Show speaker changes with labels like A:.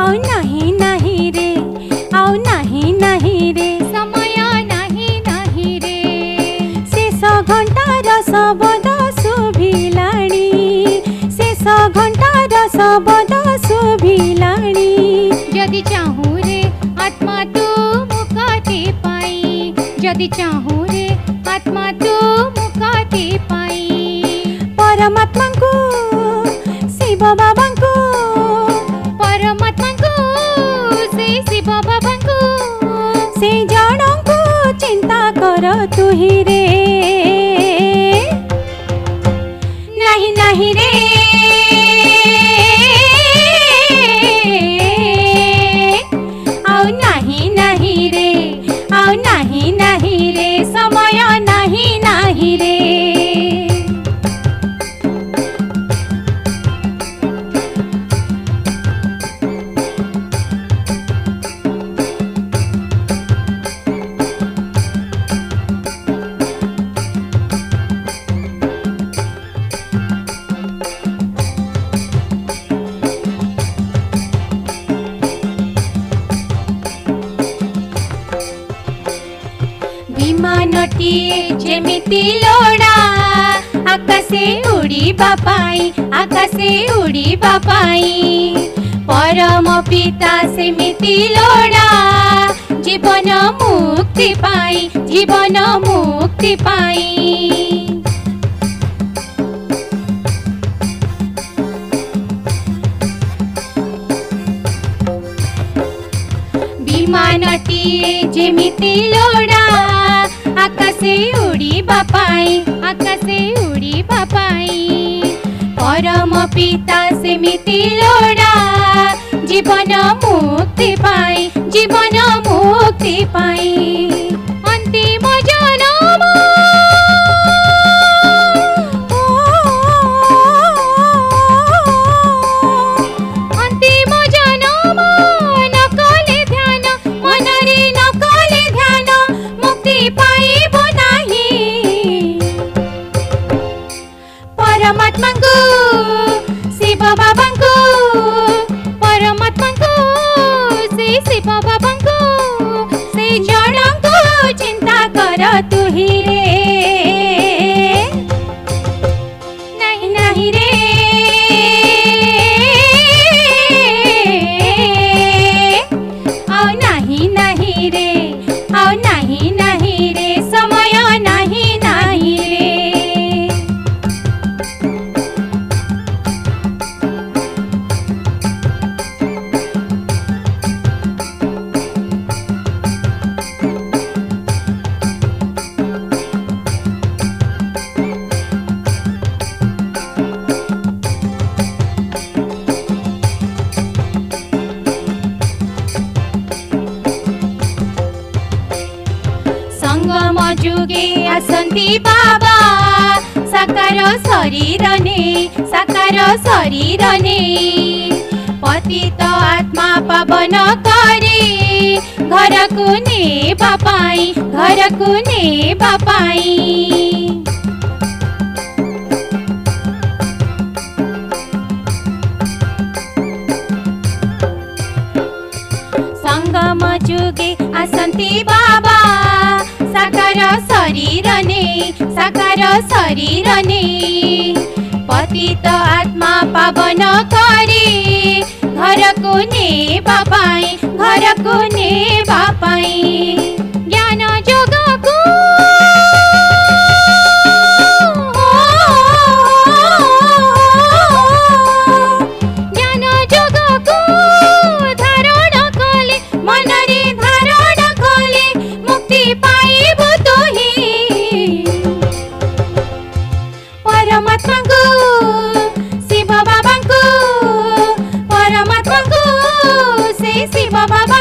A: आउ नहीं नहीं रे, आउ नहीं नहीं रे,
B: समय नहीं नहीं रे,
A: शेष घंटार शब्द शुभिलाणी, शेष घंटार शब्द शुभिलाणी।
B: जदि चाहूँ रे आत्मा तू मुक्ति पाई, जदि चाहूँ रे आत्मा तू मुक्ति पाई।
A: परमात्मा को शिव बाबा को,
B: परमात्मा को से शिव बाबा को,
A: से जन को चिंता कर तू ही रे। नहीं नहीं रे, आउ नहीं नहीं रे, आउ नहीं नहीं रे, समय नहीं नहीं रे। विमानटीए जेमिति लोड़ा आकाशे उड़ीबा पाई, आकाशे उड़ीबा पाई। परम पिता सेमिति लोड़ा जीवन मुक्ति पाई, जीवन मुक्ति पाई। विमानटीए जेमिति लोड़ा आकाशे उड़ीबा पाई, आकाशे उड़ीबा पाई। परम पिता सेमिति लोड़ा जीवन मुक्ति पाई, जीवन मुक्ति पाई।
B: अंतिम जन्म अंतिम जन्म न कले ध्यान, मनरे न कले ध्यान, मुक्ति पाइबो नाही।
A: परमात्मा को शिव बाबा को,
B: परमात्मा को से शिव बाबा को,
A: से जन को चिंता कर तू ही रे। नहीं नहीं रे, आउ नहीं नहीं रे, आउ नहीं नहीं रे, समय नहीं नहीं रे।
B: संगम जुगे आसंती बाबा साकार शरीर ने, साकार शरीर ने। पतित आत्मा पावन करे घर को नेबा पाई, घर को नेबा पाई।
A: संगम जुगे आसंती बाबा साकार शरीर ने, साकार शरीर ने। पतित आत्मा पावन करे घर को नेबा पाई, घर को नेबा पाई।
B: ज्ञान जोग को ज्ञान जोग को धारण कले, मनरे धारण कले, मुक्ति पाइबो तोही।
A: परमात्मा को शिव बाबा को, परमात्मा को से शिव बाबा